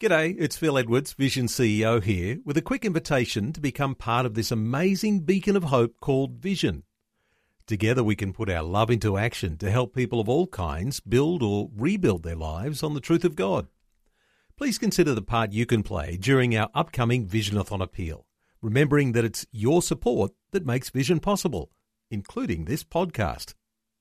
G'day, it's Phil Edwards, Vision CEO here, with a quick invitation to become part of this amazing beacon of hope called Vision. Together we can put our love into action to help people of all kinds build or rebuild their lives on the truth of God. Please consider the part you can play during our upcoming Visionathon appeal, remembering that it's your support that makes Vision possible, including this podcast.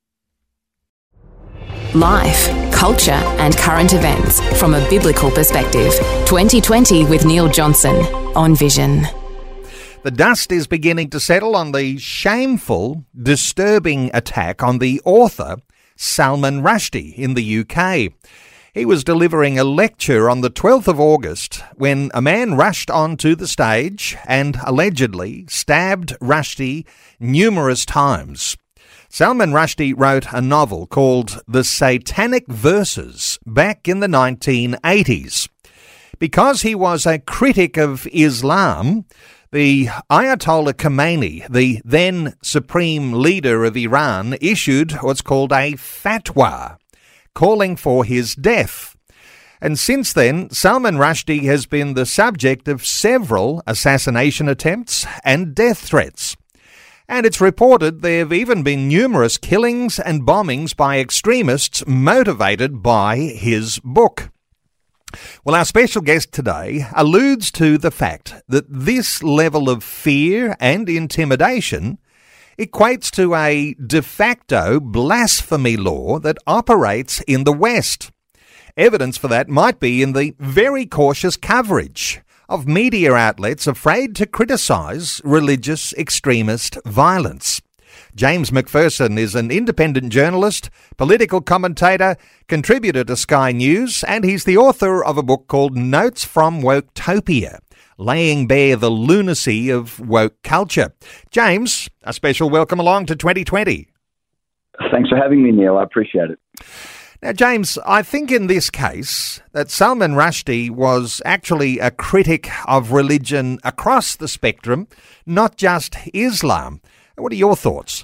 Life, culture and current events from a biblical perspective. 2020 with Neil Johnson on Vision. The dust is beginning to settle on the shameful, disturbing attack on the author Salman Rushdie in the UK. He was delivering a lecture on the 12th of August when a man rushed onto the stage and allegedly stabbed Rushdie numerous times. Salman Rushdie wrote a novel called The Satanic Verses back in the 1980s. Because he was a critic of Islam, the Ayatollah Khomeini, the then supreme leader of Iran, issued what's called a fatwa, calling for his death. And since then, Salman Rushdie has been the subject of several assassination attempts and death threats. And it's reported there have even been numerous killings and bombings by extremists motivated by his book. Well, our special guest today alludes to the fact that this level of fear and intimidation equates to a de facto blasphemy law that operates in the West. Evidence for that might be in the very cautious coverage of media outlets afraid to criticise religious extremist violence. James McPherson is an independent journalist, political commentator, contributor to Sky News, and he's the author of a book called Notes from Woketopia, laying bare the lunacy of woke culture. James, a special welcome along to 2020. Thanks for having me, Neil. I appreciate it. Now, James, I think in this case that Salman Rushdie was actually a critic of religion across the spectrum, not just Islam. What are your thoughts?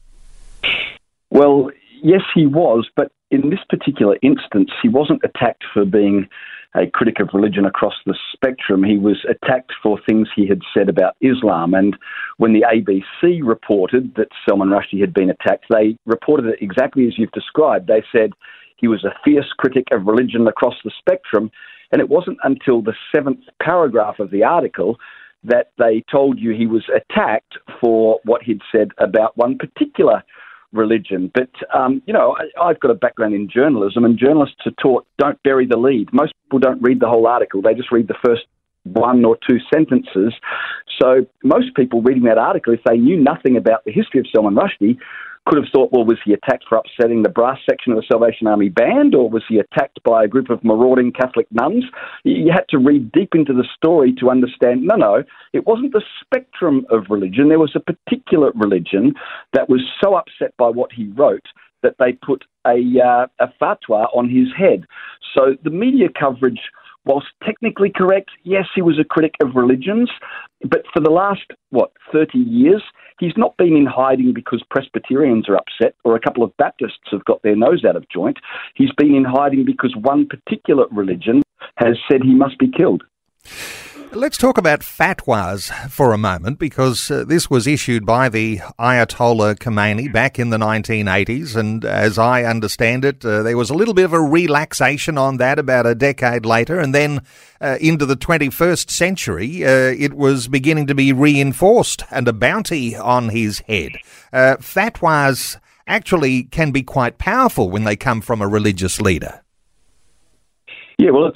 Well, yes, he was, but in this particular instance, he wasn't attacked for being a critic of religion across the spectrum. He was attacked for things he had said about Islam. And when the ABC reported that Salman Rushdie had been attacked, they reported it exactly as you've described. They said he was a fierce critic of religion across the spectrum. And it wasn't until the 7th paragraph of the article that they told you he was attacked for what he'd said about one particular religion. But, I've got a background in journalism, and journalists are taught don't bury the lead. Most people don't read the whole article. They just read the first one or two sentences. So most people reading that article, if they knew nothing about the history of Salman Rushdie, could have thought, well, was he attacked for upsetting the brass section of the Salvation Army band, or was he attacked by a group of marauding Catholic nuns? You had to read deep into the story to understand, no, it wasn't the spectrum of religion. There was a particular religion that was so upset by what he wrote that they put a fatwa on his head. So the media coverage, whilst technically correct, yes, he was a critic of religions, but for the last, 30 years, he's not been in hiding because Presbyterians are upset or a couple of Baptists have got their nose out of joint. He's been in hiding because one particular religion has said he must be killed. Let's talk about fatwas for a moment, because this was issued by the Ayatollah Khomeini back in the 1980s, and as I understand it, there was a little bit of a relaxation on that about a decade later, and then into the 21st century, it was beginning to be reinforced, and a bounty on his head. Fatwas actually can be quite powerful when they come from a religious leader. Yeah, well,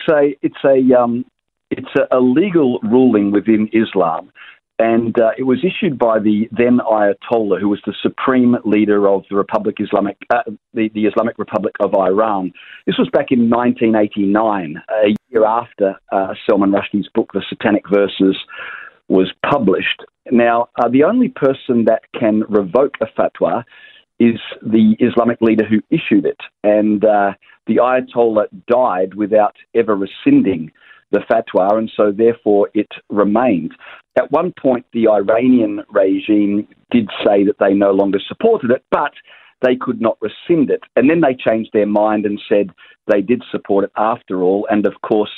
it's a legal ruling within Islam, and it was issued by the then Ayatollah, who was the supreme leader of the the Islamic Republic of Iran. This was back in 1989, a year after Salman Rushdie's book, The Satanic Verses, was published. Now, the only person that can revoke a fatwa is the Islamic leader who issued it, and the Ayatollah died without ever rescinding the fatwa, and so therefore it remained. At one point, the Iranian regime did say that they no longer supported it, but they could not rescind it. And then they changed their mind and said they did support it after all. And of course,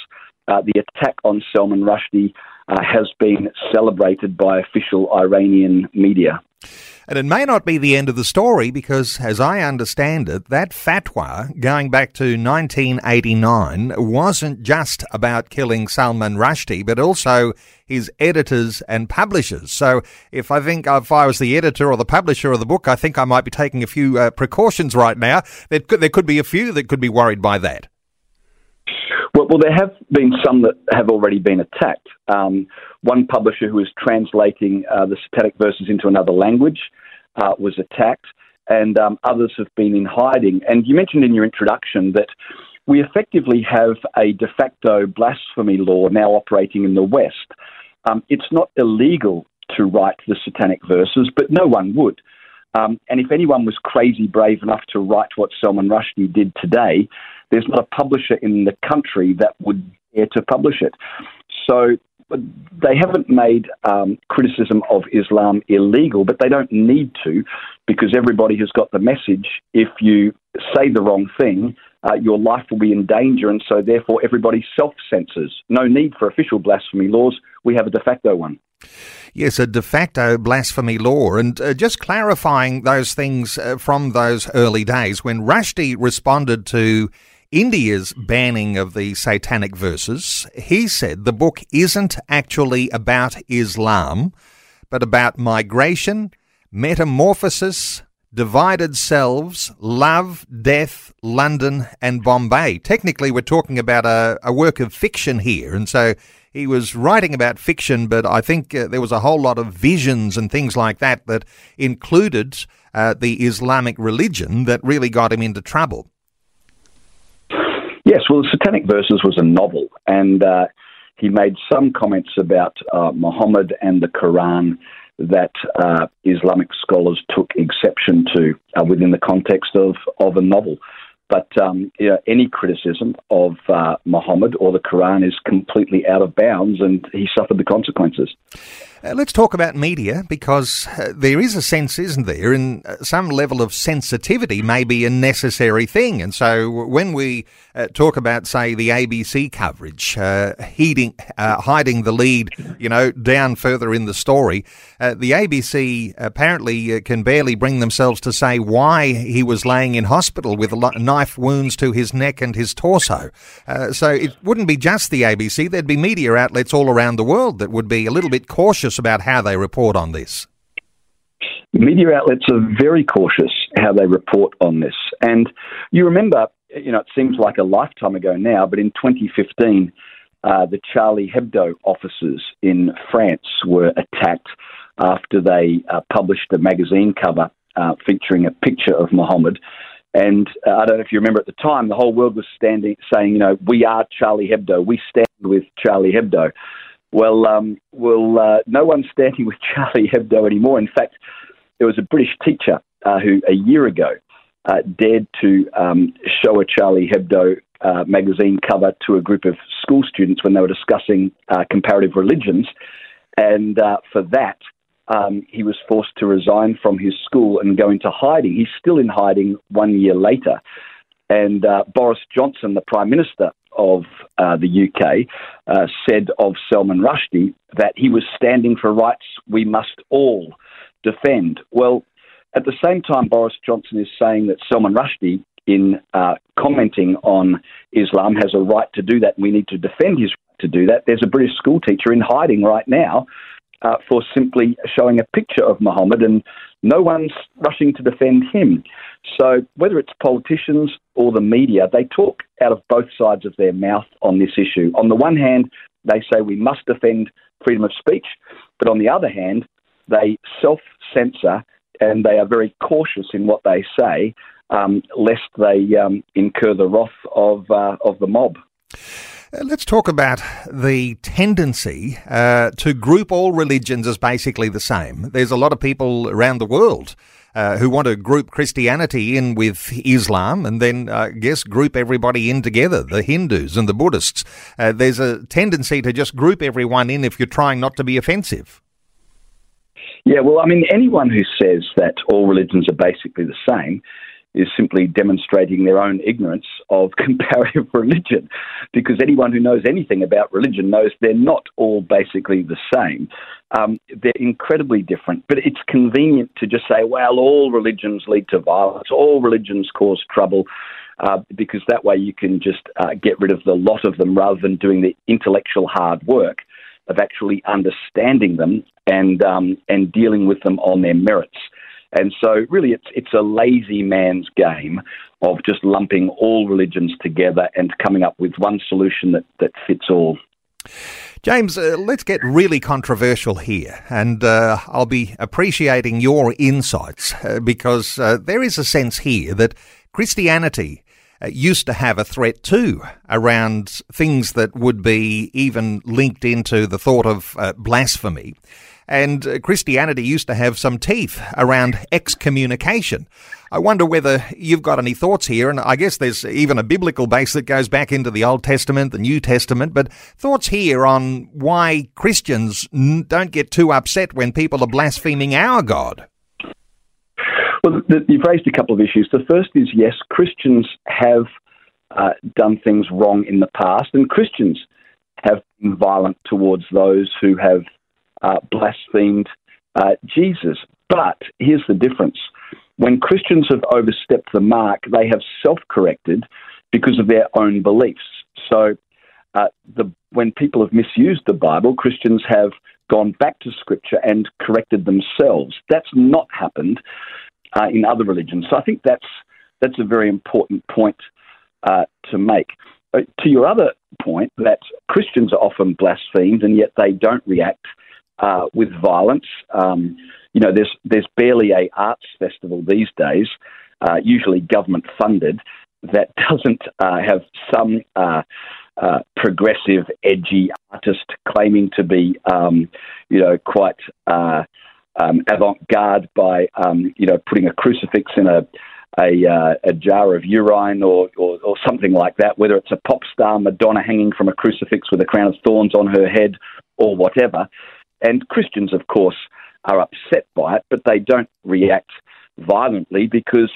the attack on Salman Rushdie has been celebrated by official Iranian media. And it may not be the end of the story because, as I understand it, that fatwa going back to 1989 wasn't just about killing Salman Rushdie, but also his editors and publishers. So if I was the editor or the publisher of the book, I think I might be taking a few precautions right now. There could be a few that could be worried by that. Well, there have been some that have already been attacked. One publisher who is translating the Satanic Verses into another language was attacked, and others have been in hiding. And you mentioned in your introduction that we effectively have a de facto blasphemy law now operating in the West. It's not illegal to write the Satanic Verses, but no one would. And if anyone was crazy brave enough to write what Salman Rushdie did today, there's not a publisher in the country that would dare to publish it. So they haven't made criticism of Islam illegal, but they don't need to, because everybody has got the message. If you say the wrong thing, your life will be in danger, and so therefore everybody self-censors. No need for official blasphemy laws. We have a de facto one. Yes, a de facto blasphemy law. And just clarifying those things from those early days, when Rushdie responded to India's banning of the Satanic Verses, he said the book isn't actually about Islam, but about migration, metamorphosis, divided selves, love, death, London and Bombay. Technically, we're talking about a work of fiction here, and so he was writing about fiction, but I think there was a whole lot of visions and things like that that included the Islamic religion that really got him into trouble. Yes, well, the Satanic Verses was a novel, and he made some comments about Muhammad and the Quran that Islamic scholars took exception to within the context of a novel. But any criticism of Muhammad or the Quran is completely out of bounds, and he suffered the consequences. Let's talk about media, because there is a sense, isn't there, in some level of sensitivity may be a necessary thing. And so when we talk about, say, the ABC coverage, hiding the lead, down further in the story, the ABC apparently can barely bring themselves to say why he was laying in hospital with knife wounds to his neck and his torso. So it wouldn't be just the ABC. There'd be media outlets all around the world that would be a little bit cautious about how they report on this. Media outlets are very cautious how they report on this. And you remember, it seems like a lifetime ago now, but in 2015, the Charlie Hebdo offices in France were attacked after they published a magazine cover featuring a picture of Muhammad. And I don't know if you remember at the time, the whole world was saying, we are Charlie Hebdo, we stand with Charlie Hebdo. Well, no one's standing with Charlie Hebdo anymore. In fact, there was a British teacher who a year ago dared to show a Charlie Hebdo magazine cover to a group of school students when they were discussing comparative religions. And for that, he was forced to resign from his school and go into hiding. He's still in hiding 1 year later. And Boris Johnson, the Prime Minister of the UK, said of Salman Rushdie that he was standing for rights we must all defend. Well, at the same time, Boris Johnson is saying that Salman Rushdie, in commenting on Islam, has a right to do that, and we need to defend his right to do that. There's a British school teacher in hiding right now for simply showing a picture of Muhammad, and no one's rushing to defend him. So whether it's politicians or the media, they talk out of both sides of their mouth on this issue. On the one hand, they say we must defend freedom of speech, but on the other hand, they self-censor and they are very cautious in what they say, lest they incur the wrath of the mob. Let's talk about the tendency to group all religions as basically the same. There's a lot of people around the world who want to group Christianity in with Islam and then, group everybody in together, the Hindus and the Buddhists. There's a tendency to just group everyone in if you're trying not to be offensive. Yeah, well, I mean, anyone who says that all religions are basically the same is simply demonstrating their own ignorance of comparative religion, because anyone who knows anything about religion knows they're not all basically the same. They're incredibly different, but it's convenient to just say, well, all religions lead to violence, all religions cause trouble, because that way you can just get rid of the lot of them rather than doing the intellectual hard work of actually understanding them and dealing with them on their merits. And so really it's a lazy man's game of just lumping all religions together and coming up with one solution that fits all. James, let's get really controversial here, and I'll be appreciating your insights because there is a sense here that Christianity used to have a threat too around things that would be even linked into the thought of blasphemy. And Christianity used to have some teeth around excommunication. I wonder whether you've got any thoughts here, and I guess there's even a biblical base that goes back into the Old Testament, the New Testament, but thoughts here on why Christians don't get too upset when people are blaspheming our God. Well, you've raised a couple of issues. The first is, yes, Christians have done things wrong in the past, and Christians have been violent towards those who have blasphemed Jesus. But here's the difference. When Christians have overstepped the mark, they have self-corrected because of their own beliefs. So when people have misused the Bible, Christians have gone back to Scripture and corrected themselves. That's not happened in other religions. So I think that's a very important point to make. To your other point, that Christians are often blasphemed and yet they don't react with violence. There's barely a arts festival these days, usually government funded, that doesn't have some progressive, edgy artist claiming to be, quite avant-garde by, putting a crucifix in a jar of urine or something like that, whether it's a pop star Madonna hanging from a crucifix with a crown of thorns on her head or whatever. And Christians, of course, are upset by it, but they don't react violently because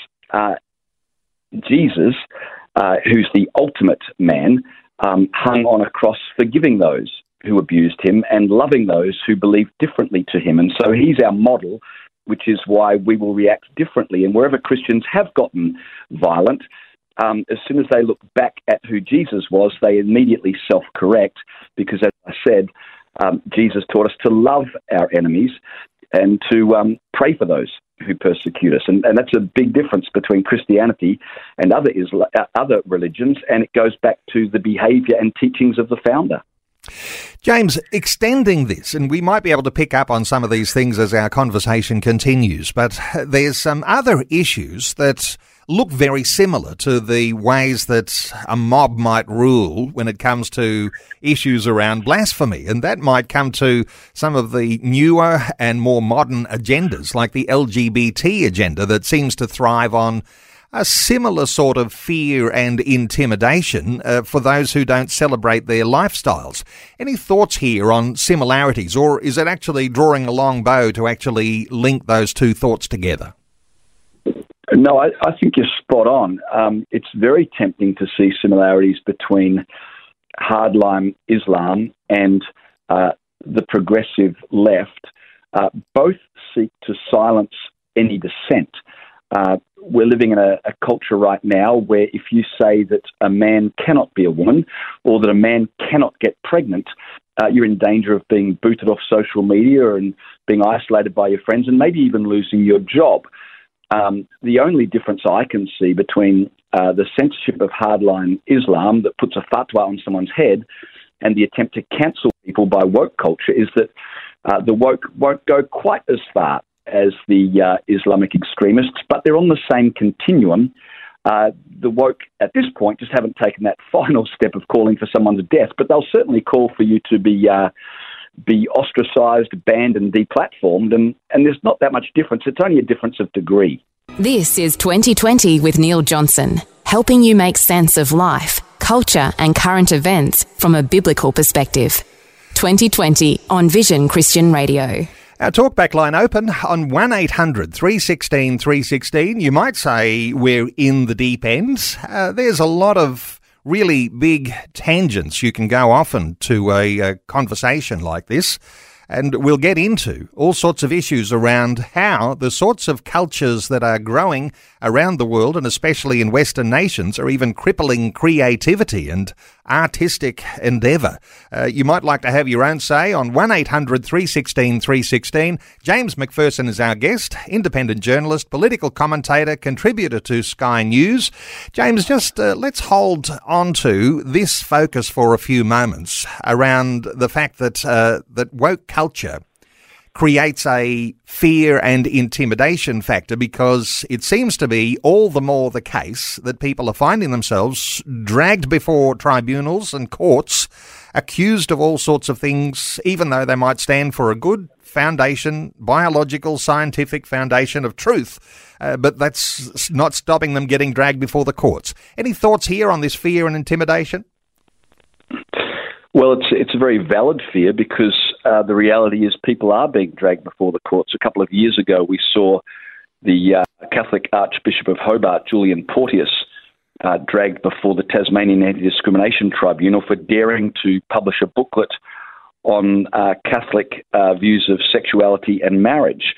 Jesus, who's the ultimate man, hung on a cross forgiving those who abused him and loving those who believe differently to him. And so he's our model, which is why we will react differently. And wherever Christians have gotten violent, as soon as they look back at who Jesus was, they immediately self-correct because, as I said, Jesus taught us to love our enemies and to pray for those who persecute us. And that's a big difference between Christianity and other religions, and it goes back to the behaviour and teachings of the founder. James, extending this, and we might be able to pick up on some of these things as our conversation continues, but there's some other issues that look very similar to the ways that a mob might rule when it comes to issues around blasphemy. And that might come to some of the newer and more modern agendas, like the LGBT agenda that seems to thrive on a similar sort of fear and intimidation for those who don't celebrate their lifestyles. Any thoughts here on similarities, or is it actually drawing a long bow to actually link those two thoughts together? No, I think you're spot on. It's very tempting to see similarities between hardline Islam and the progressive left. Both seek to silence any dissent. We're living in a culture right now where if you say that a man cannot be a woman or that a man cannot get pregnant, you're in danger of being booted off social media and being isolated by your friends and maybe even losing your job. The only difference I can see between the censorship of hardline Islam that puts a fatwa on someone's head and the attempt to cancel people by woke culture is that the woke won't go quite as far as the Islamic extremists, but they're on the same continuum. The woke at this point just haven't taken that final step of calling for someone's death, but they'll certainly call for you to be ostracised, banned and deplatformed, and there's not that much difference. It's only a difference of degree. This is 2020 with Neil Johnson, helping you make sense of life, culture and current events from a biblical perspective. 2020 on Vision Christian Radio. Our talkback line open on 1800 316 316. You might say we're in the deep end. There's a lot of really big tangents you can go off into a conversation like this. And we'll get into all sorts of issues around how the sorts of cultures that are growing around the world, and especially in Western nations, are even crippling creativity and artistic endeavour. You might like to have your own say on 1800 316 316. James McPherson is our guest, independent journalist, political commentator, contributor to Sky News. James, just let's hold on to this focus for a few moments around the fact that that woke culture creates a fear and intimidation factor, because it seems to be all the more the case that people are finding themselves dragged before tribunals and courts, accused of all sorts of things, even though they might stand for a good foundation, biological, scientific foundation of truth, but that's not stopping them getting dragged before the courts. Any thoughts here on this fear and intimidation? Well, it's a very valid fear, because the reality is people are being dragged before the courts. A couple of years ago, we saw the Catholic Archbishop of Hobart, Julian Porteous, dragged before the Tasmanian Anti-Discrimination Tribunal for daring to publish a booklet on Catholic views of sexuality and marriage.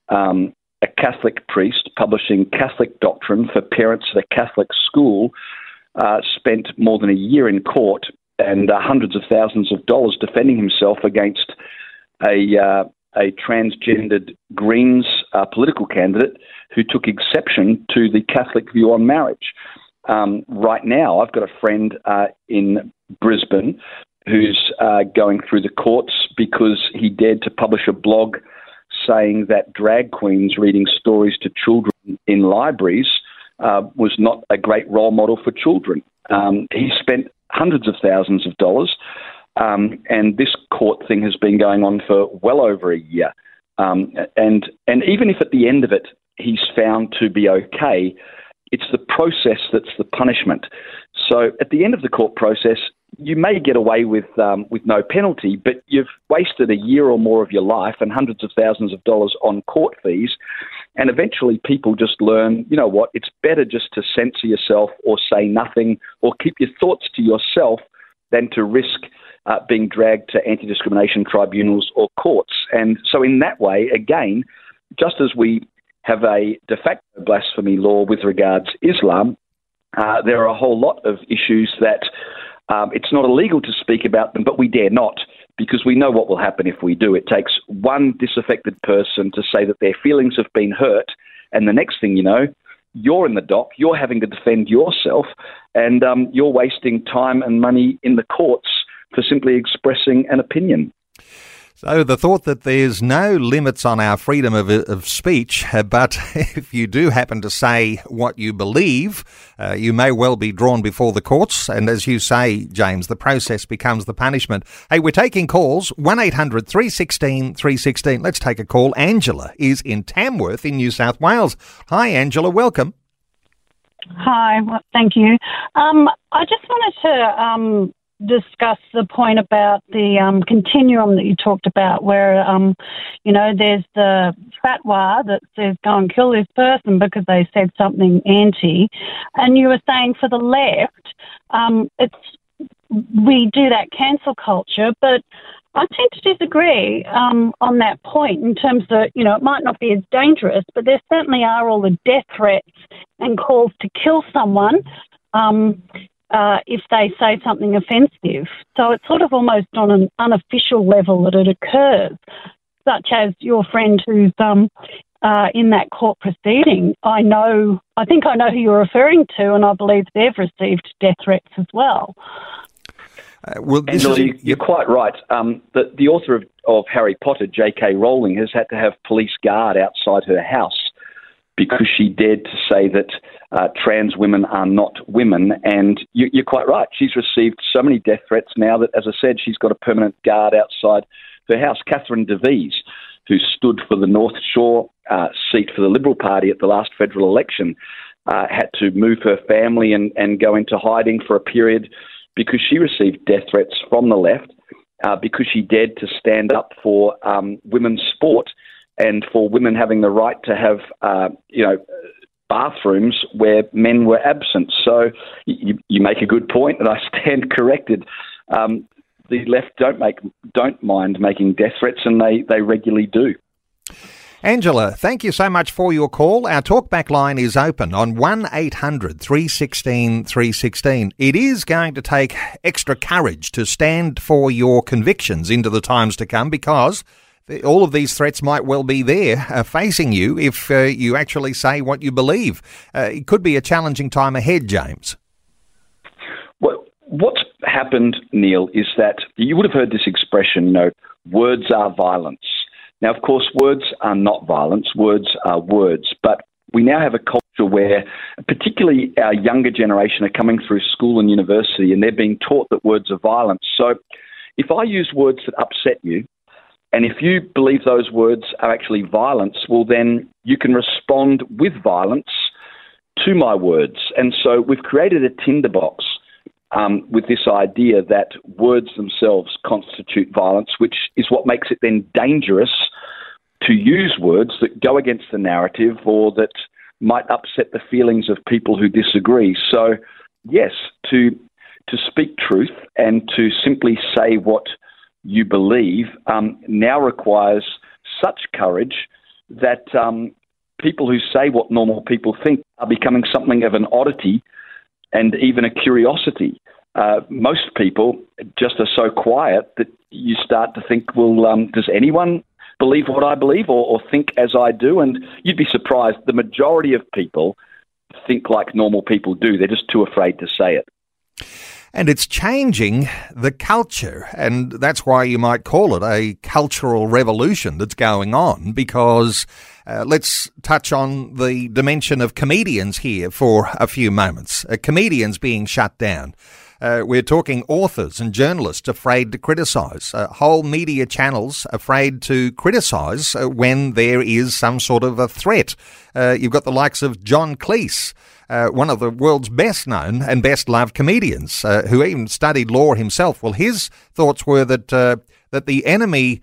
A Catholic priest publishing Catholic doctrine for parents at a Catholic school spent more than a year in court and hundreds of thousands of dollars defending himself against a transgendered Greens political candidate who took exception to the Catholic view on marriage. Right now, I've got a friend in Brisbane who's going through the courts because he dared to publish a blog saying that drag queens reading stories to children in libraries was not a great role model for children. He spent hundreds of thousands of dollars, and this court thing has been going on for well over a year. And even if at the end of it he's found to be okay, it's the process that's the punishment. So at the end of the court process, you may get away with no penalty, but you've wasted a year or more of your life and hundreds of thousands of dollars on court fees. And eventually people just learn, you know what, it's better just to censor yourself or say nothing or keep your thoughts to yourself than to risk being dragged to anti-discrimination tribunals or courts. And so in that way, again, just as we have a de facto blasphemy law with regards Islam, there are a whole lot of issues that it's not illegal to speak about them, but we dare not, because we know what will happen if we do. It takes one disaffected person to say that their feelings have been hurt, and the next thing you know, you're in the dock, you're having to defend yourself, and you're wasting time and money in the courts for simply expressing an opinion. So the thought that there's no limits on our freedom of speech, but if you do happen to say what you believe, you may well be drawn before the courts. And as you say, James, the process becomes the punishment. Hey, we're taking calls, 1800 316 316. Let's take a call. Angela is in Tamworth in New South Wales. Hi, Angela. Welcome. Hi. Well, thank you. I just wanted to discuss the point about the continuum that you talked about, where there's the fatwa that says go and kill this person because they said something anti, and you were saying for the left, we do that cancel culture, but I tend to disagree on that point in terms of, it might not be as dangerous, but there certainly are all the death threats and calls to kill someone if they say something offensive. So it's sort of almost on an unofficial level that it occurs, such as your friend who's in that court proceeding. I think I know who you're referring to, and I believe they've received death threats as well. Angela, you're quite right. The author of Harry Potter, J.K. Rowling, has had to have police guard outside her house because she dared to say that trans women are not women. And you're quite right. She's received so many death threats now that, as I said, she's got a permanent guard outside her house. Catherine Devise, who stood for the North Shore seat for the Liberal Party at the last federal election, had to move her family and go into hiding for a period because she received death threats from the left. because she dared to stand up for women's sport and for women having the right to have, bathrooms where men were absent. So you make a good point, and I stand corrected. The left don't mind making death threats, and they regularly do. Angela, thank you so much for your call. Our talkback line is open on 1800 316 316. It is going to take extra courage to stand for your convictions into the times to come, because all of these threats might well be there facing you if you actually say what you believe. It could be a challenging time ahead, James. Well, what's happened, Neil, is that you would have heard this expression, words are violence. Now, of course, words are not violence. Words are words. But we now have a culture where particularly our younger generation are coming through school and university, and they're being taught that words are violence. So if I use words that upset you, and if you believe those words are actually violence, well, then you can respond with violence to my words. And so we've created a tinderbox with this idea that words themselves constitute violence, which is what makes it then dangerous to use words that go against the narrative or that might upset the feelings of people who disagree. So, yes, to speak truth and to simply say what you believe now requires such courage that people who say what normal people think are becoming something of an oddity and even a curiosity. Most people just are so quiet that you start to think, well, does anyone believe what I believe or think as I do? And you'd be surprised. The majority of people think like normal people do. They're just too afraid to say it. And it's changing the culture, and that's why you might call it a cultural revolution that's going on, because let's touch on the dimension of comedians here for a few moments. Comedians being shut down. We're talking authors and journalists afraid to criticise, whole media channels afraid to criticise when there is some sort of a threat. You've got the likes of John Cleese, one of the world's best known and best loved comedians, who even studied law himself. Well, his thoughts were that the enemy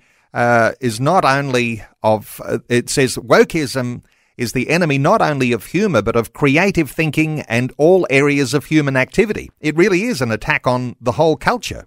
is not only of, it says wokeism is the enemy not only of humour but of creative thinking and all areas of human activity. It really is an attack on the whole culture.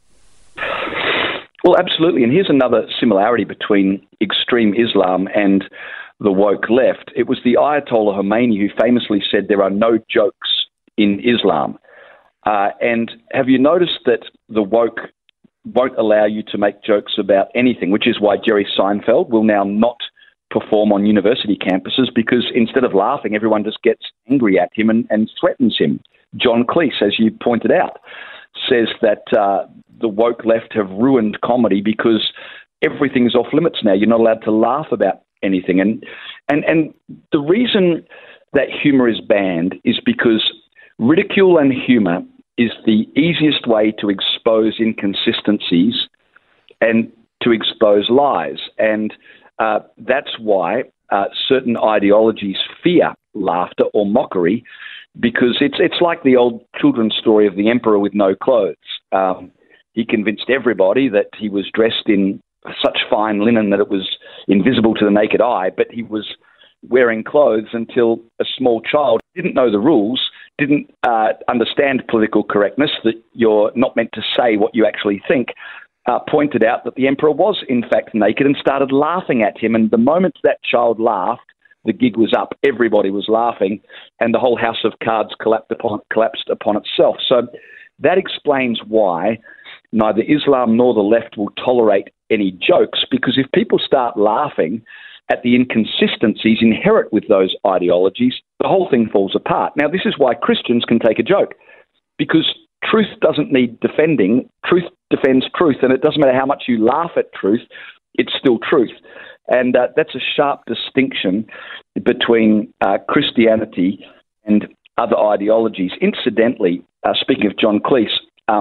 Well, absolutely. And here's another similarity between extreme Islam and the woke left. It was the Ayatollah Khomeini who famously said there are no jokes in Islam. And have you noticed that the woke won't allow you to make jokes about anything, which is why Jerry Seinfeld will now not perform on university campuses, because instead of laughing, everyone just gets angry at him and threatens him. John Cleese, as you pointed out, says that the woke left have ruined comedy because everything is off limits now. You're not allowed to laugh about anything. And the reason that humour is banned is because ridicule and humour is the easiest way to expose inconsistencies and to expose lies. And that's why certain ideologies fear laughter or mockery, because it's like the old children's story of the emperor with no clothes. He convinced everybody that he was dressed in such fine linen that it was invisible to the naked eye, but he was wearing clothes until a small child didn't know the rules, didn't understand political correctness, that you're not meant to say what you actually think, pointed out that the emperor was in fact naked and started laughing at him. And the moment that child laughed, the gig was up. Everybody was laughing, and the whole house of cards collapsed upon itself. So that explains why neither Islam nor the left will tolerate any jokes, because if people start laughing at the inconsistencies inherent with those ideologies, the whole thing falls apart. Now, this is why Christians can take a joke, because truth doesn't need defending. Truth defends truth, and it doesn't matter how much you laugh at truth, it's still truth. And that's a sharp distinction between Christianity and other ideologies. Incidentally, speaking of John Cleese,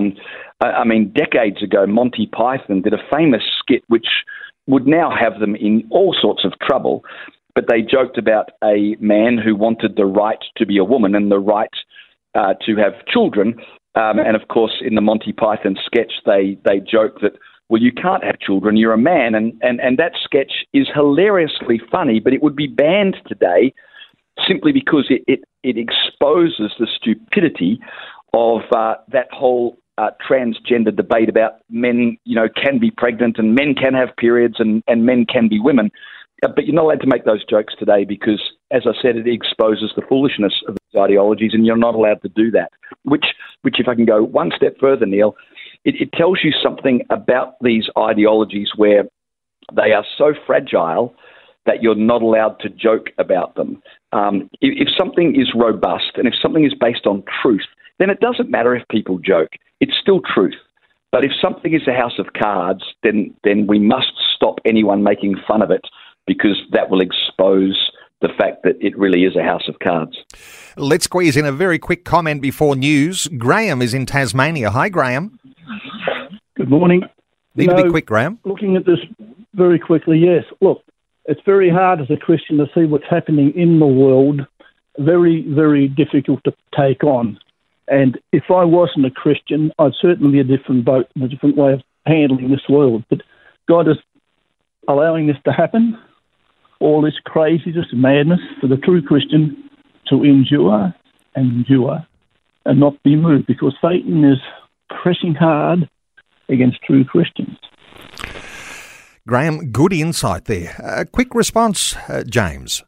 decades ago, Monty Python did a famous skit which would now have them in all sorts of trouble, but they joked about a man who wanted the right to be a woman and the right to have children. And of course, in the Monty Python sketch, they joke that well, you can't have children, you're a man. And that sketch is hilariously funny, but it would be banned today simply because it exposes the stupidity of that whole transgender debate about men, can be pregnant and men can have periods and men can be women. But you're not allowed to make those jokes today because, as I said, it exposes the foolishness of these ideologies, and you're not allowed to do that. Which if I can go one step further, Neil, it tells you something about these ideologies where they are so fragile that you're not allowed to joke about them. If something is robust and if something is based on truth, then it doesn't matter if people joke. It's still truth. But if something is a house of cards, then we must stop anyone making fun of it, because that will expose the fact that it really is a house of cards. Let's squeeze in a very quick comment before news. Graham is in Tasmania. Hi, Graham. Good morning. Need to be quick, Graham. Looking at this very quickly, yes. Look, it's very hard as a Christian to see what's happening in the world. Very, very difficult to take on. And if I wasn't a Christian, I'd certainly be a different boat and a different way of handling this world. But God is allowing this to happen, all this craziness and madness, for the true Christian to endure and not be moved, because Satan is pressing hard against true Christians. Graham, good insight there. A quick response, James.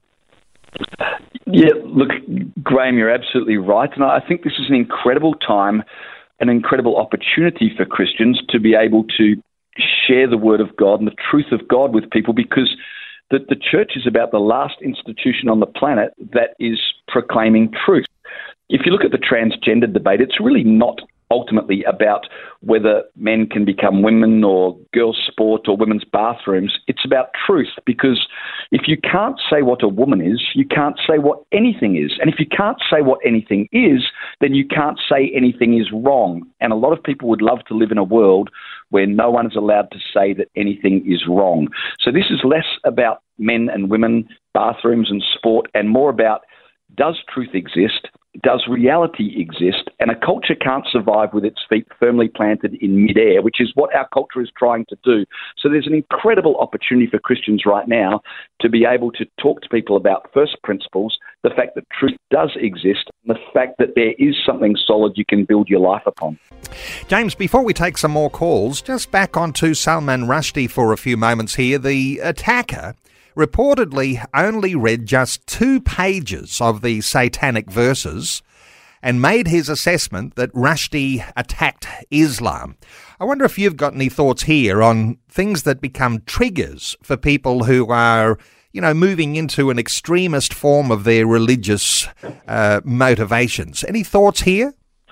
Yeah, look, Graham, you're absolutely right. And I think this is an incredible time, an incredible opportunity for Christians to be able to share the word of God and the truth of God with people, because the church is about the last institution on the planet that is proclaiming truth. If you look at the transgender debate, it's really not ultimately about whether men can become women or girls' sport or women's bathrooms. It's about truth, because if you can't say what a woman is, you can't say what anything is. And if you can't say what anything is, then you can't say anything is wrong. And a lot of people would love to live in a world where no one is allowed to say that anything is wrong. So this is less about men and women, bathrooms and sport, and more about, does truth exist? Does reality exist? And a culture can't survive with its feet firmly planted in midair, which is what our culture is trying to do. So there's an incredible opportunity for Christians right now to be able to talk to people about first principles, the fact that truth does exist, and the fact that there is something solid you can build your life upon. James, before we take some more calls, just back onto Salman Rushdie for a few moments here. The attacker reportedly only read just 2 pages of the satanic verses and made his assessment that Rushdie attacked Islam. I wonder if you've got any thoughts here on things that become triggers for people who are, moving into an extremist form of their religious motivations. Any thoughts here?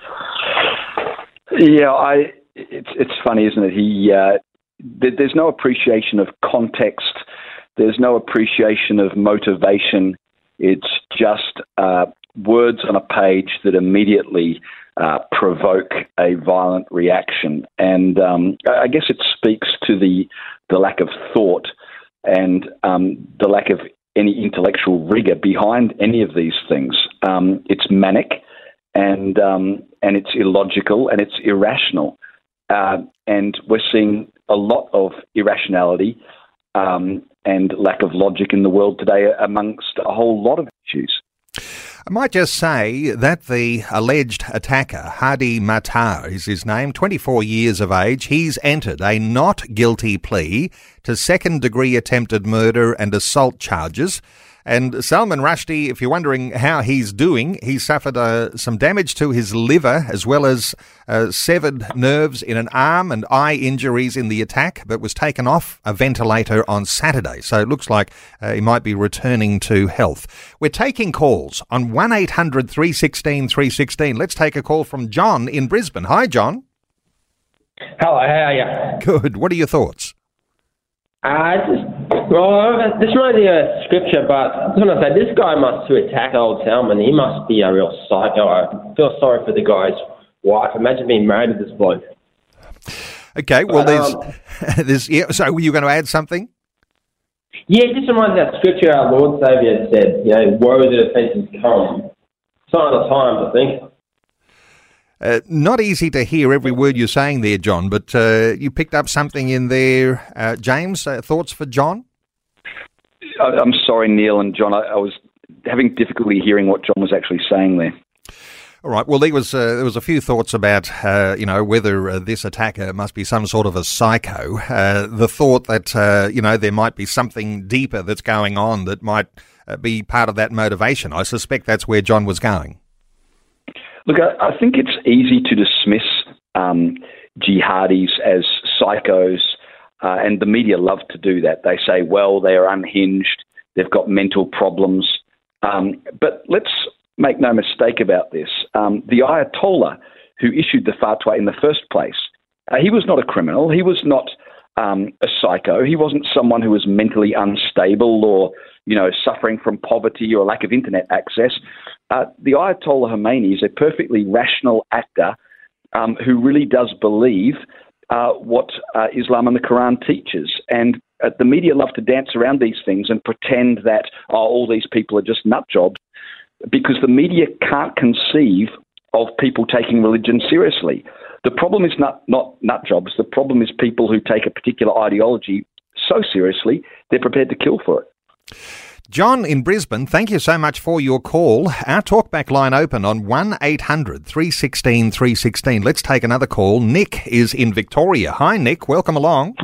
Yeah, it's funny, isn't it? There's no appreciation of context. There's no appreciation of motivation. It's just words on a page that immediately provoke a violent reaction. And I guess it speaks to the lack of thought and the lack of any intellectual rigour behind any of these things. It's manic and it's illogical and it's irrational. And we're seeing a lot of irrationality and lack of logic in the world today amongst a whole lot of issues. I might just say that the alleged attacker, Hadi Matar is his name, 24 years of age, he's entered a not guilty plea to second-degree attempted murder and assault charges. And Salman Rushdie, if you're wondering how he's doing, he suffered some damage to his liver as well as severed nerves in an arm and eye injuries in the attack, but was taken off a ventilator on Saturday. So it looks like he might be returning to health. We're taking calls on 1800 316 316. Let's take a call from John in Brisbane. Hi, John. Hello, how are you? Good. What are your thoughts? This reminds me of a scripture, but I just want to say, this guy who attacked old Salman, he must be a real psycho. I feel sorry for the guy's wife. Imagine being married to this bloke. Okay, well, there's yeah. So were you going to add something? Yeah, it just reminds me of that scripture our Lord Saviour said, woe to the offences come. Sign of the times, I think. Not easy to hear every word you're saying there, John, but you picked up something in there. James, thoughts for John? I'm sorry, Neil and John. I was having difficulty hearing what John was actually saying there. All right. Well, there was a few thoughts about whether this attacker must be some sort of a psycho. The thought that there might be something deeper that's going on that might be part of that motivation. I suspect that's where John was going. Look, I think it's easy to dismiss jihadis as psychos, and the media love to do that. They say, well, they are unhinged, they've got mental problems. But let's make no mistake about this. The Ayatollah who issued the fatwa in the first place, he was not a criminal. He was not a psycho. He wasn't someone who was mentally unstable or, suffering from poverty or lack of internet access. The Ayatollah Khomeini is a perfectly rational actor who really does believe what Islam and the Quran teaches. And the media love to dance around these things and pretend that, all these people are just nut jobs, because the media can't conceive of people taking religion seriously. The problem is not nut jobs. The problem is people who take a particular ideology so seriously, they're prepared to kill for it. John in Brisbane, thank you so much for your call. Our talkback line open on 1-800 316 316. Let's take another call. Nick is in Victoria. Hi, Nick. Welcome along.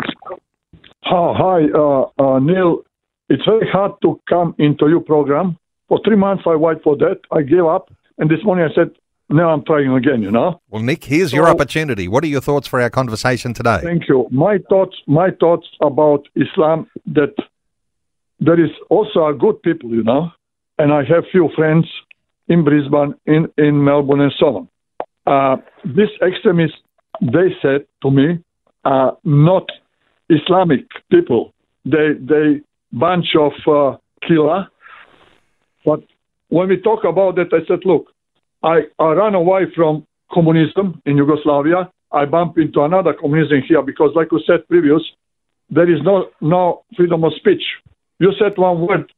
Hi, Neil. It's very hard to come into your program. For 3 months, I waited for that. I gave up. And this morning I said, now I'm trying again, Well, Nick, here's your opportunity. What are your thoughts for our conversation today? Thank you. My thoughts about Islam, that there is also good people, and I have few friends in Brisbane, in Melbourne and so on. These extremists, they said to me, not Islamic people. They bunch of killer. But when we talk about that, I said, look, I ran away from communism in Yugoslavia. I bumped into another communism here because, like you said previous, there is no freedom of speech. You said one word,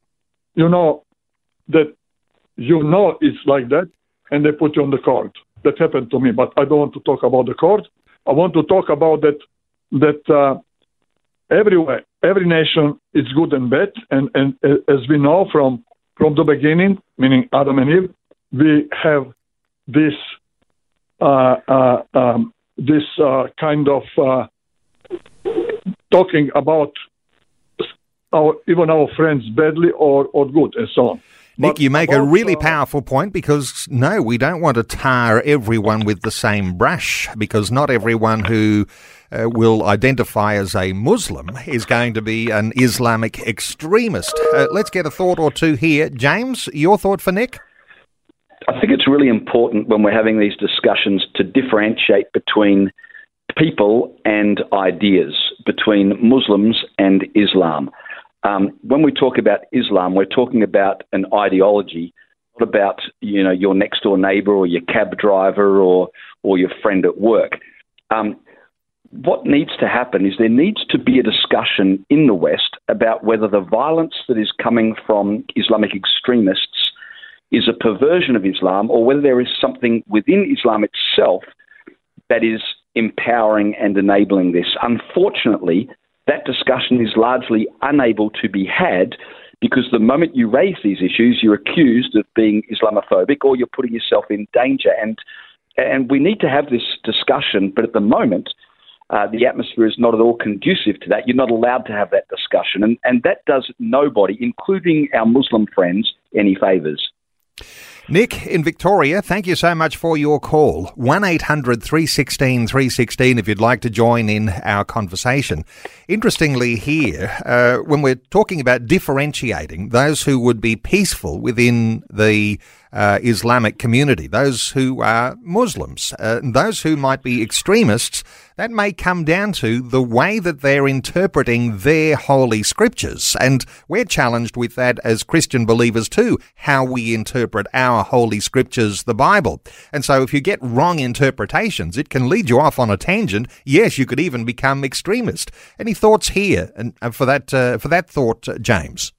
that it's like that, and they put you on the court. That happened to me, but I don't want to talk about the court. I want to talk about that everywhere, every nation is good and bad, and as we know from the beginning, meaning Adam and Eve, we have this kind of talking about even our friends badly or good and so on. Nick, you make a really powerful point because, no, we don't want to tar everyone with the same brush because not everyone who will identify as a Muslim is going to be an Islamic extremist. Let's get a thought or two here. James, your thought for Nick? I think it's really important when we're having these discussions to differentiate between people and ideas, between Muslims and Islam. When we talk about Islam, we're talking about an ideology, not about your next door neighbour or your cab driver or your friend at work. What needs to happen is there needs to be a discussion in the West about whether the violence that is coming from Islamic extremists is a perversion of Islam or whether there is something within Islam itself that is empowering and enabling this. Unfortunately, that discussion is largely unable to be had because the moment you raise these issues, you're accused of being Islamophobic or you're putting yourself in danger. And we need to have this discussion, but at the moment, the atmosphere is not at all conducive to that. You're not allowed to have that discussion. And that does nobody, including our Muslim friends, any favours. Nick in Victoria, thank you so much for your call. 1-800 316 316 if you'd like to join in our conversation. Interestingly here, when we're talking about differentiating those who would be peaceful within the Islamic community, those who are Muslims, those who might be extremists, that may come down to the way that they're interpreting their holy scriptures. And we're challenged with that as Christian believers too, how we interpret our holy scriptures, the Bible. And so if you get wrong interpretations, it can lead you off on a tangent. Yes, you could even become extremist. Any thoughts here and for that thought, James?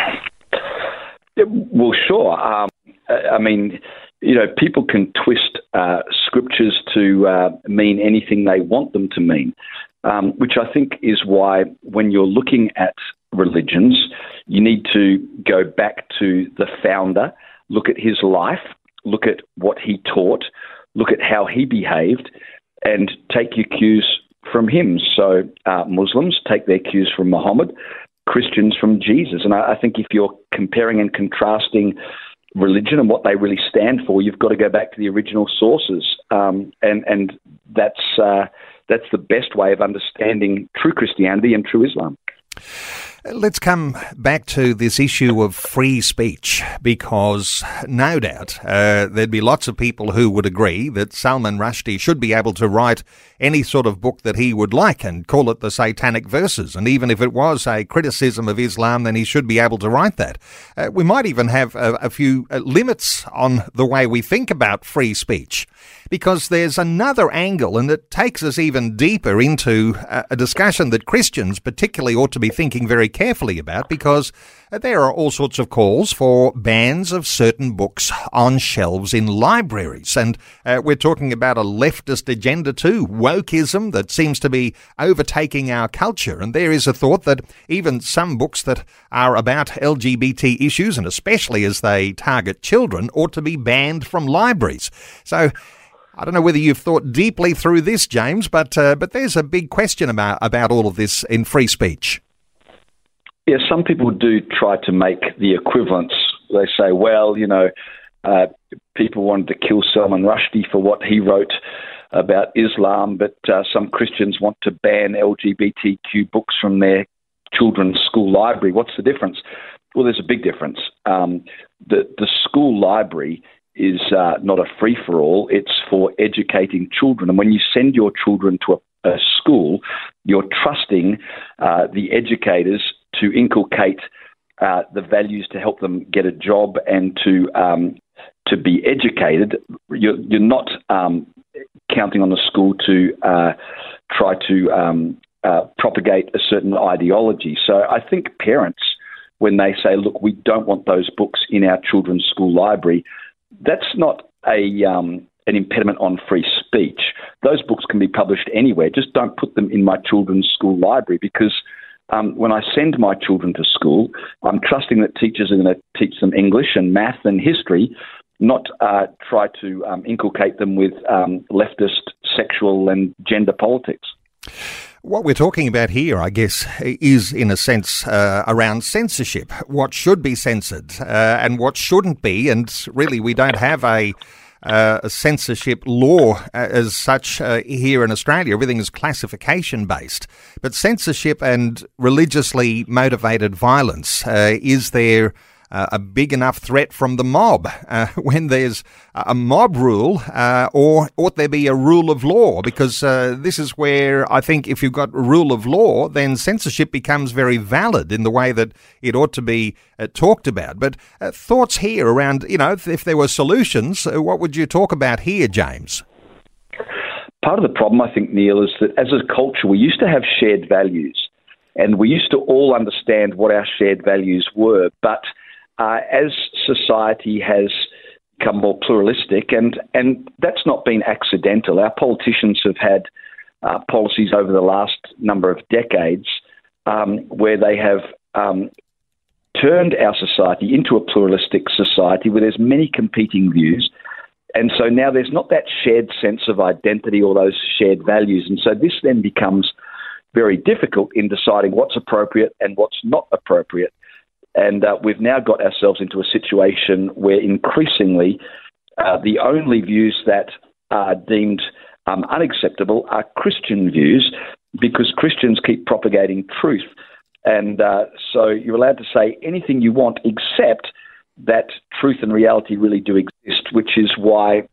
Well, sure. I mean, people can twist scriptures to mean anything they want them to mean, which I think is why when you're looking at religions, you need to go back to the founder, look at his life, look at what he taught, look at how he behaved, and take your cues from him. So Muslims take their cues from Muhammad, Christians from Jesus. And I think if you're comparing and contrasting religion and what they really stand for, you've got to go back to the original sources. And that's the best way of understanding true Christianity and true Islam. Let's come back to this issue of free speech, because no doubt there'd be lots of people who would agree that Salman Rushdie should be able to write any sort of book that he would like and call it the Satanic Verses. And even if it was a criticism of Islam, then he should be able to write that. We might even have a few limits on the way we think about free speech, because there's another angle, and it takes us even deeper into a discussion that Christians particularly ought to be thinking very carefully about, because there are all sorts of calls for bans of certain books on shelves in libraries. And we're talking about a leftist agenda too, wokeism, that seems to be overtaking our culture. And there is a thought that even some books that are about LGBT issues, and especially as they target children, ought to be banned from libraries. So I don't know whether you've thought deeply through this, James, but there's a big question about all of this in free speech. Yeah, some people do try to make the equivalence. They say, well, people wanted to kill Salman Rushdie for what he wrote about Islam, but some Christians want to ban LGBTQ books from their children's school library. What's the difference? Well, there's a big difference. The school library is not a free-for-all. It's for educating children. And when you send your children to a school, you're trusting the educators to inculcate the values to help them get a job and to be educated. You're not counting on the school to try to propagate a certain ideology. So I think parents, when they say, look, we don't want those books in our children's school library, that's not an impediment on free speech. Those books can be published anywhere. Just don't put them in my children's school library, because when I send my children to school, I'm trusting that teachers are going to teach them English and math and history, not try to inculcate them with leftist sexual and gender politics. What we're talking about here, I guess, is in a sense around censorship. What should be censored and what shouldn't be. And really, we don't have a censorship law as such here in Australia. Everything is classification based. But censorship and religiously motivated violence, is there a big enough threat from the mob when there's a mob rule, or ought there be a rule of law? Because this is where I think if you've got a rule of law, then censorship becomes very valid in the way that it ought to be talked about. But thoughts here around, if there were solutions, what would you talk about here, James? Part of the problem, I think, Neil, is that as a culture, we used to have shared values, and we used to all understand what our shared values were. But as society has become more pluralistic, and that's not been accidental. Our politicians have had policies over the last number of decades where they have turned our society into a pluralistic society where there's many competing views. And so now there's not that shared sense of identity or those shared values. And so this then becomes very difficult in deciding what's appropriate and what's not appropriate. And we've now got ourselves into a situation where increasingly the only views that are deemed unacceptable are Christian views, because Christians keep propagating truth. And so you're allowed to say anything you want except that truth and reality really do exist, which is why,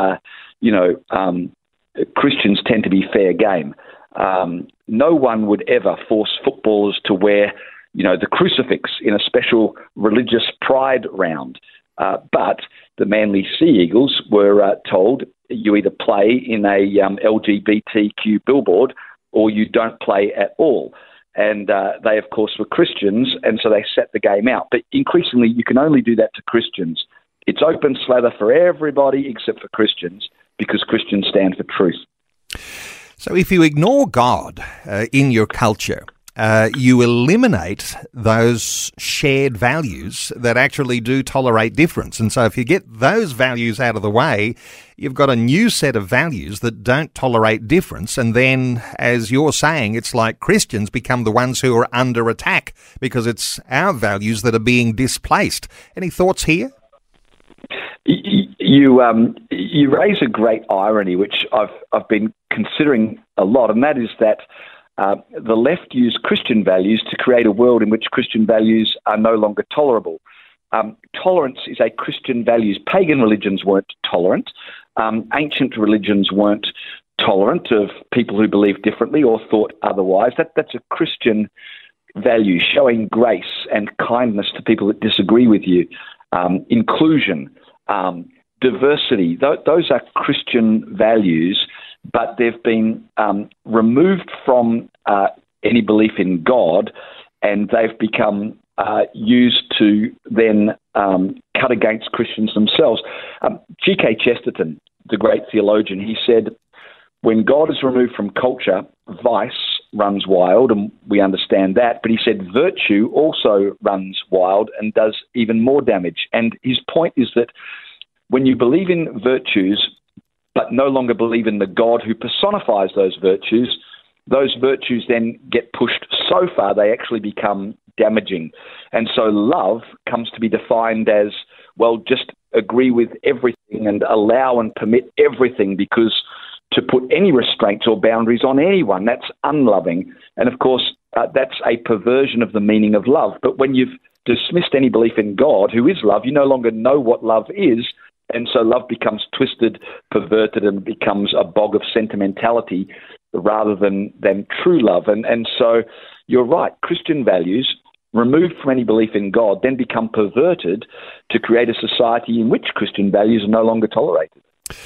Christians tend to be fair game. No one would ever force footballers to wear the crucifix in a special religious pride round. But the Manly Sea Eagles were told you either play in a LGBTQ billboard or you don't play at all. And they, of course, were Christians, and so they set the game out. But increasingly, you can only do that to Christians. It's open slather for everybody except for Christians. because Christians stand for truth. So if you ignore God in your culture, you eliminate those shared values that actually do tolerate difference. And so if you get those values out of the way, you've got a new set of values that don't tolerate difference. And then, as you're saying, it's like Christians become the ones who are under attack because it's our values that are being displaced. Any thoughts here? You raise a great irony, which I've been considering a lot, and that is that the left use Christian values to create a world in which Christian values are no longer tolerable. Tolerance is a Christian values. Pagan religions weren't tolerant. Ancient religions weren't tolerant of people who believed differently or thought otherwise. That's a Christian value, showing grace and kindness to people that disagree with you. Inclusion, diversity, those are Christian values, but they've been removed from any belief in God, and they've become used to then cut against Christians themselves. G.K. Chesterton, the great theologian, he said, when God is removed from culture, vice runs wild, and we understand that, but he said virtue also runs wild and does even more damage. And his point is that when you believe in virtues but no longer believe in the God who personifies those virtues then get pushed so far they actually become damaging. And so love comes to be defined as, well, just agree with everything and allow and permit everything, because to put any restraints or boundaries on anyone, that's unloving. And of course, that's a perversion of the meaning of love. But when you've dismissed any belief in God, who is love, you no longer know what love is. And so love becomes twisted, perverted, and becomes a bog of sentimentality rather than true love. And so you're right, Christian values removed from any belief in God then become perverted to create a society in which Christian values are no longer tolerated.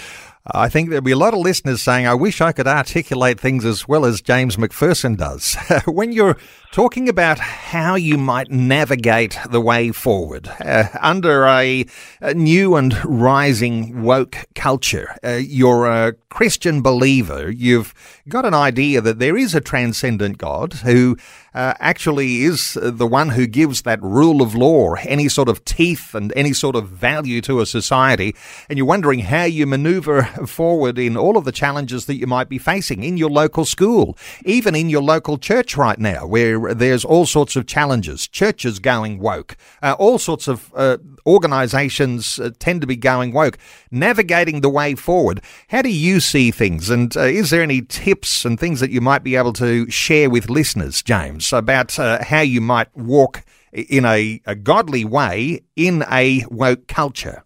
I think there'll be a lot of listeners saying, I wish I could articulate things as well as James McPherson does. When you're talking about how you might navigate the way forward under a new and rising woke culture, you're a Christian believer, you've got an idea that there is a transcendent God who actually is the one who gives that rule of law any sort of teeth and any sort of value to a society, and you're wondering how you maneuver forward in all of the challenges that you might be facing in your local school, even in your local church right now, where there's all sorts of challenges, churches going woke, all sorts of organisations tend to be going woke, navigating the way forward. How do you see things, and is there any tips and things that you might be able to share with listeners, James, about how you might walk in a godly way in a woke culture?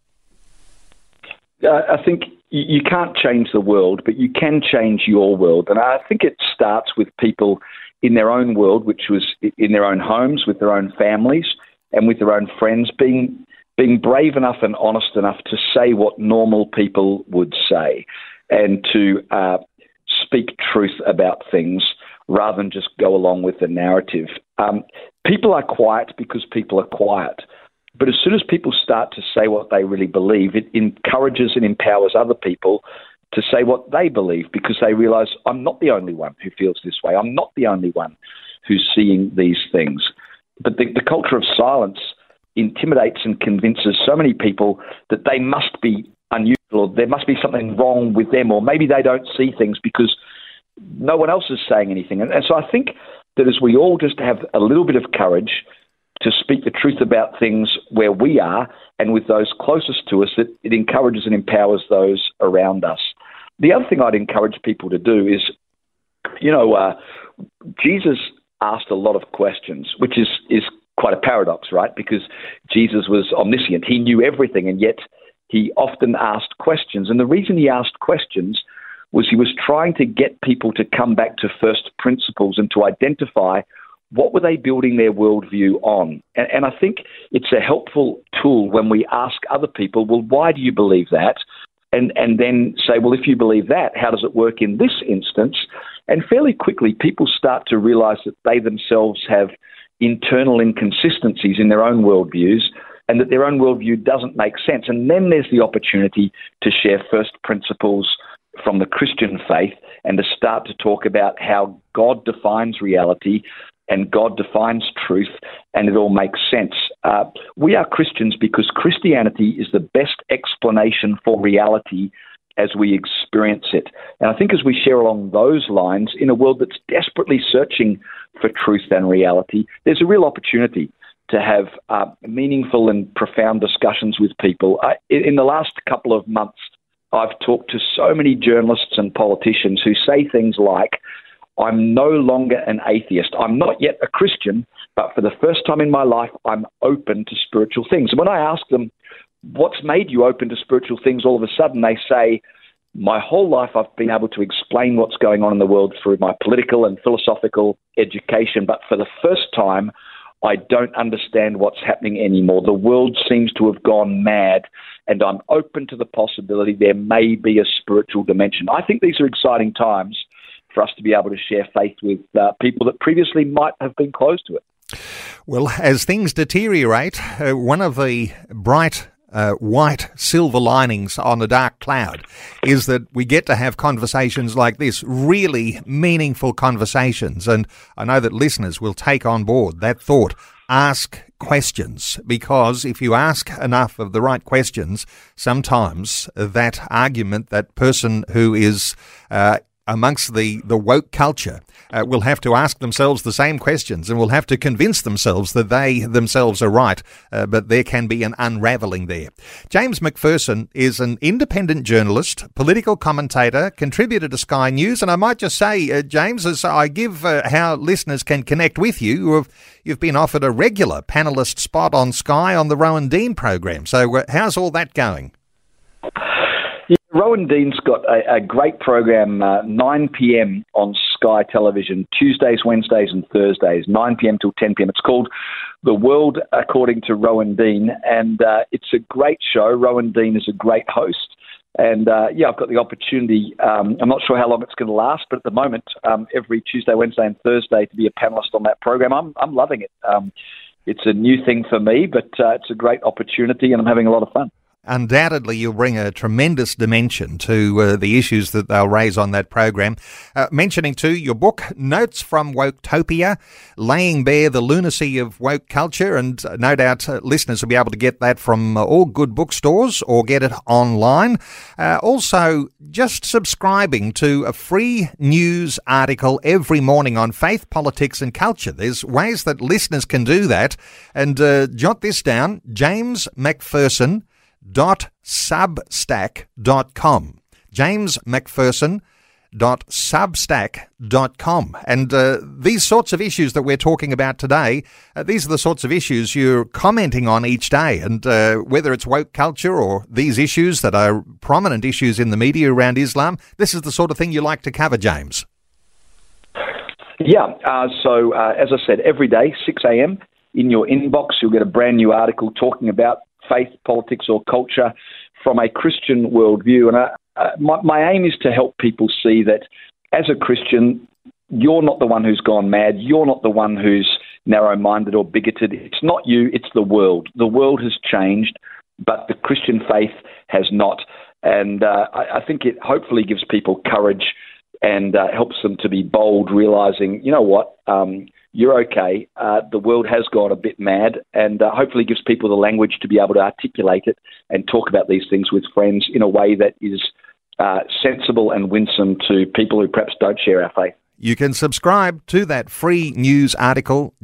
I think you can't change the world, but you can change your world. And I think it starts with people in their own world, which was in their own homes, with their own families, and with their own friends, being brave enough and honest enough to say what normal people would say, and to speak truth about things rather than just go along with the narrative. People are quiet because people are quiet. But as soon as people start to say what they really believe, it encourages and empowers other people to say what they believe, because they realise, I'm not the only one who feels this way. I'm not the only one who's seeing these things. But the culture of silence intimidates and convinces so many people that they must be unusual, or there must be something wrong with them, or maybe they don't see things because no one else is saying anything. And so I think that as we all just have a little bit of courage to speak the truth about things where we are and with those closest to us, that it encourages and empowers those around us. The other thing I'd encourage people to do is, Jesus asked a lot of questions, which is quite a paradox, right? Because Jesus was omniscient. He knew everything, and yet he often asked questions. And the reason he asked questions was he was trying to get people to come back to first principles and to identify what were they building their worldview on. And I think it's a helpful tool when we ask other people, well, why do you believe that? And then say, well, if you believe that, how does it work in this instance? And fairly quickly, people start to realize that they themselves have internal inconsistencies in their own worldviews, and that their own worldview doesn't make sense. And then there's the opportunity to share first principles from the Christian faith and to start to talk about how God defines reality and God defines truth, and it all makes sense. We are Christians because Christianity is the best explanation for reality as we experience it. And I think as we share along those lines, in a world that's desperately searching for truth and reality, there's a real opportunity to have meaningful and profound discussions with people. In the last couple of months, I've talked to so many journalists and politicians who say things like, I'm no longer an atheist. I'm not yet a Christian, but for the first time in my life, I'm open to spiritual things. And when I ask them, what's made you open to spiritual things, all of a sudden they say, my whole life I've been able to explain what's going on in the world through my political and philosophical education, but for the first time, I don't understand what's happening anymore. The world seems to have gone mad, and I'm open to the possibility there may be a spiritual dimension. I think these are exciting times for us to be able to share faith with people that previously might have been closed to it. Well, as things deteriorate, one of the bright white silver linings on a dark cloud is that we get to have conversations like this, really meaningful conversations. And I know that listeners will take on board that thought. Ask questions, because if you ask enough of the right questions, sometimes that argument, that person who is amongst the woke culture will have to ask themselves the same questions and will have to convince themselves that they themselves are right, but there can be an unravelling there. James McPherson is an independent journalist, political commentator, contributor to Sky News, and I might just say, James, as I give how listeners can connect with you, you've been offered a regular panellist spot on Sky on the Rowan Dean program. So how's all that going? Rowan Dean's got a great program, 9 p.m. on Sky Television, Tuesdays, Wednesdays and Thursdays, 9 p.m. till 10 p.m. It's called The World According to Rowan Dean, and it's a great show. Rowan Dean is a great host. And, I've got the opportunity, I'm not sure how long it's going to last, but at the moment, every Tuesday, Wednesday and Thursday to be a panellist on that program. I'm loving it. It's a new thing for me, but it's a great opportunity and I'm having a lot of fun. Undoubtedly, you'll bring a tremendous dimension to the issues that they'll raise on that program. Mentioning too your book, Notes from Woketopia, laying bare the lunacy of woke culture, and no doubt listeners will be able to get that from all good bookstores or get it online. Also, just subscribing to a free news article every morning on faith, politics and culture. There's ways that listeners can do that, and jot this down, jamesmcpherson.substack.com. jamesmcpherson.substack.com. And these sorts of issues that we're talking about today, these are the sorts of issues you're commenting on each day. And whether it's woke culture or these issues that are prominent issues in the media around Islam, this is the sort of thing you like to cover, James. Yeah. So as I said, every day, 6 a.m. in your inbox, you'll get a brand new article talking about faith, politics or culture from a Christian worldview. And my aim is to help people see that as a Christian, you're not the one who's gone mad. You're not the one who's narrow-minded or bigoted. It's not you, it's the world. The world has changed, but the Christian faith has not. And I think it hopefully gives people courage and helps them to be bold, realizing, you know what, you're okay. The world has gone a bit mad, and hopefully gives people the language to be able to articulate it and talk about these things with friends in a way that is sensible and winsome to people who perhaps don't share our faith. You can subscribe to that free news article,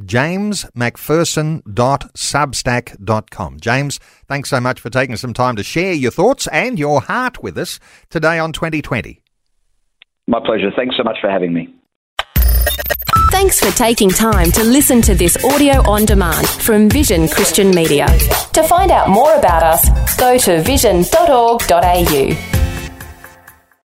jamesmcpherson.substack.com. James, thanks so much for taking some time to share your thoughts and your heart with us today on 2020. My pleasure. Thanks so much for having me. Thanks for taking time to listen to this audio on demand from Vision Christian Media. To find out more about us, go to vision.org.au.